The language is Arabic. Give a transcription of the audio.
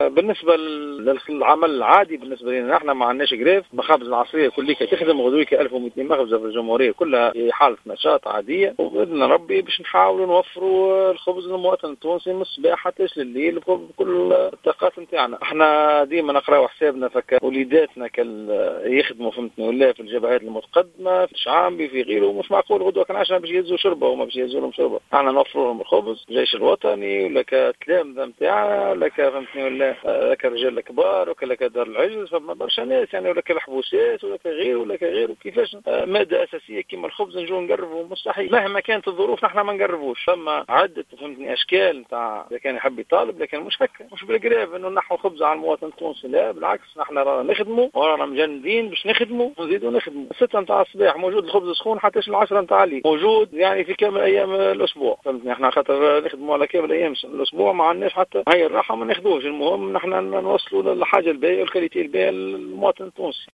بالنسبة للعمل العادي بالنسبة لنا نحن ما عندناش جريف. مخابز العصرية كلها تخدم غدويك 1200 مخبزة في الجمهورية كلها في حالة نشاط عادية، وبإذن ربي باش نحاولوا نوفروا الخبز للمواطن التونسي من الصباح حتى الليل بكل الطاقات نتاعنا. احنا ديما نقراو حسابنا فك وليداتنا يخدموا فهمتني ولا في الجبهات المتقدمة في الشعامبي في غيره، مش معقول غدوة كان عشان باش يهزوا شربة وما باش يهزوا لهم شربة. احنا نوفروا لهم الخبز، الجيش الوطني ولا كتلامذة نتاعنا ولا فهمتني ولا كرجال الكبار ولا كدار العجز، فما برشا ناس يعني ولا كالحبوسات ولا كغيره ولا كغيره. كيفاش مادة أساسية كيما الخبز نجوا نقربوا؟ مستحيل مهما كانت الظروف نحن ما نقربوش. فما عدة فهمتني أشكال نتاع إذا كان يحب يطالب، لكن مش هكا، مش بالقريب إنه نحو خبز على المواطن التونسي، لا بالعكس نحن رانا نخدموا ورانا مجندين باش نخدموا ونزيدوا نخدموا. 6 نتاع الصباح موجود الخبز سخون حتى 10 نتاع الليل موجود، يعني في كامل أيام الأسبوع فهمتني. احنا خاطر نخدموا على كامل أيام الأسبوع ما عندناش حتى هاي الراحة ما ناخذوش. المهم نحن نوصلوا للحاجة الباهية والكاليتي الباهية للمواطن التونسي.